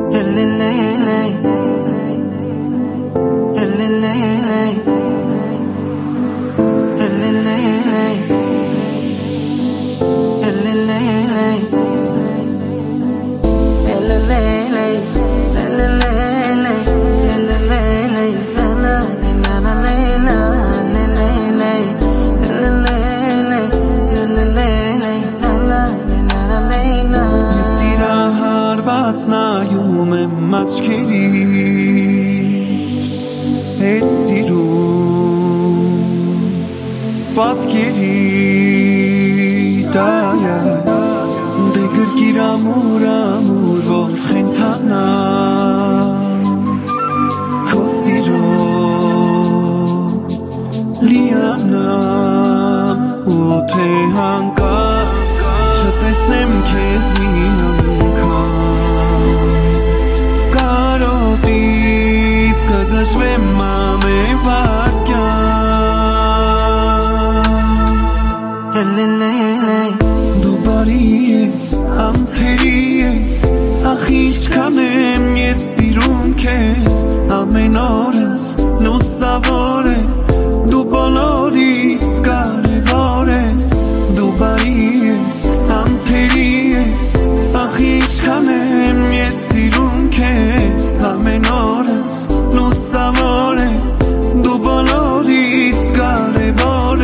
Նայում եմ աչքերիդ հետ սիրում պատկերիդ դե գրկիր ամուր ամուր որ խենթանամ քո սիրով լիանամ ու թե հանկարծ չտեսնեմ քեզ մի անգամ Կգշվեմ ամեն վարկյան Դու բարի ես, անթերի ես Ախ ինչքան եմ ես սիրում քեզ Ամեն օրս լուսավոր է Դու բոլորից կարևոր ես Դու բարի ես, անթերի ես Ախ ինչքան եմ ես սիրում քեզ Ամեն օրս լուսավոր է Դու բոլորից կարևոր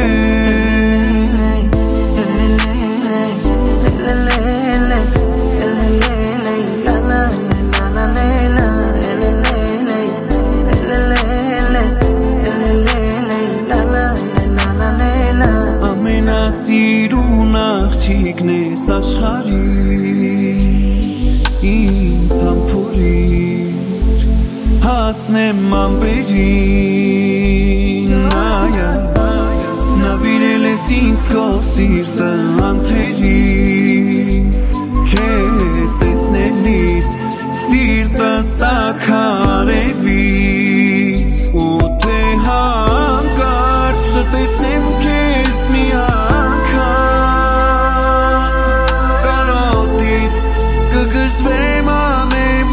Ամենասիրուն աղջիկն ես աշխարհի ինձ համբուրիր հասնեմ ամպերին նավիրել ես ինձ քո սիրտը անթերի քեզ տեսնելիս սիրտս տաքարևից ու թե հանկարծ չտեսնեմ քեզ մի անգամ կարոտից կգժվեմ ամեն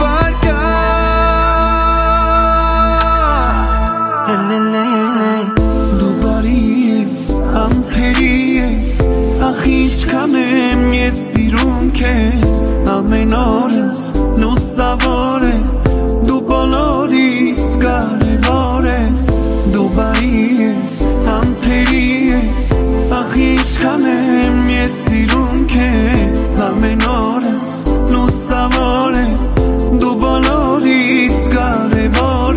վարկյան Դու բարի ես, անթերի ես Ախ ինչքան եմ ես սիրում քեզ Ամեն օրս լուսավոր է Դու բոլորից կարևոր ես Դու բարի ես, անթերի ես Ախ ինչքան եմ ես սիրում քեզ Ամեն օրս լուսավոր է Դու բոլորից կարևոր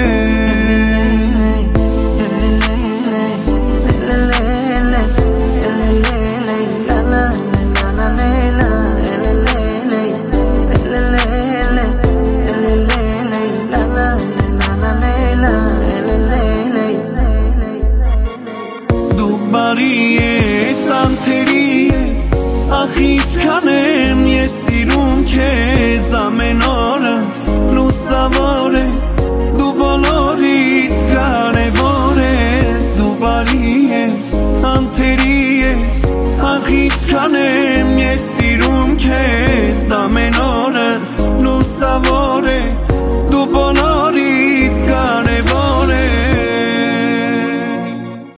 Ախ ինչքան եմ ես սիրում քեզ Ամեն օրս լուսավոր է Դու բոլորից կարևոր ես Դու բարի ես, անթերի ես Ախ ինչքան եմ ես սիրում քեզ Ամեն օրս լուսավոր